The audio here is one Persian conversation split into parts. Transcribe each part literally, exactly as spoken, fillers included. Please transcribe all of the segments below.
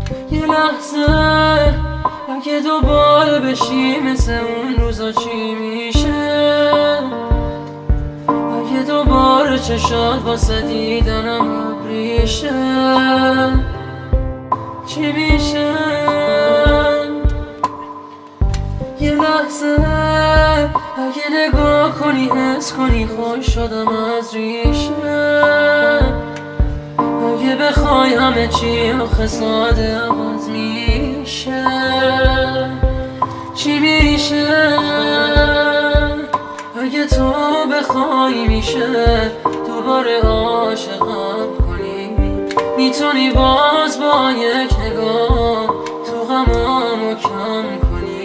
یه لحظه اگه دوباره بشی مثل اون روزا چی میشه؟ اگه دوباره چشات واسه دیدنم ابریشه چی میشه؟ یه لحظه اگه نگاه کنی حس کنی خوش شدم از ریشه، اگه بخوای همه چی آخه ساده عوض میشه چی میشه؟ اگه تو بخوای میشه دوباره عاشقم کنی، میتونی باز با یک نگاه تو غمامو کم کنی.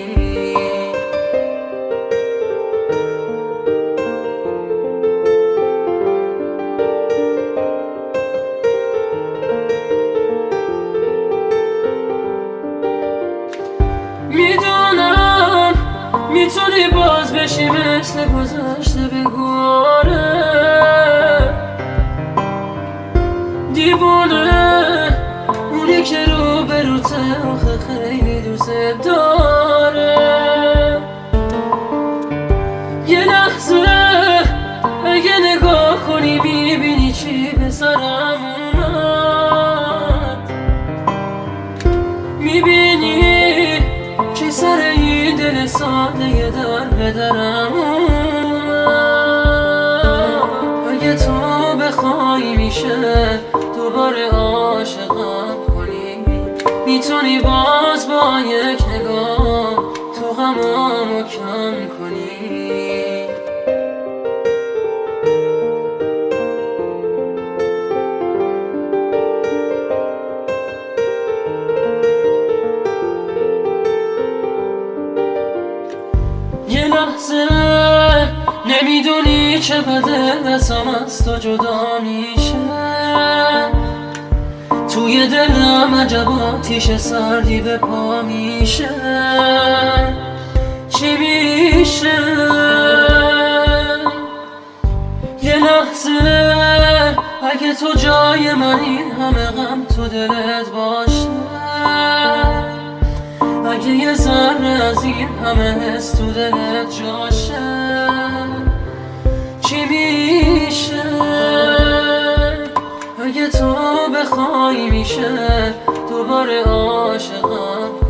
میدونم میتونی باز بشی مثل گذشته بگواره دیوونه، اونی که رو به روته آخه خیلی دوست داره. یه لحظه اگه نگاه کنی میبینی چی به سرم اومد، میبینی که سر این دل ساده یه در به درم اومد. اگه تو بخوای میشه دوباره عاشقم کنی، میتونی باز با یک نگاه تو غمامو کم کنی. یه لحظه نمیدونی چه بده دستم از تو جدا میشه، توی دلم عجب آتیش سردی به پا میشه چی میشه؟ یه لحظه اگه تو جای منی همه غم تو دلت باشه، اگه یه ذره از این همه حس تو دلت جاشه چی میشه؟ اگه تو بخوای میشه دوباره عاشقم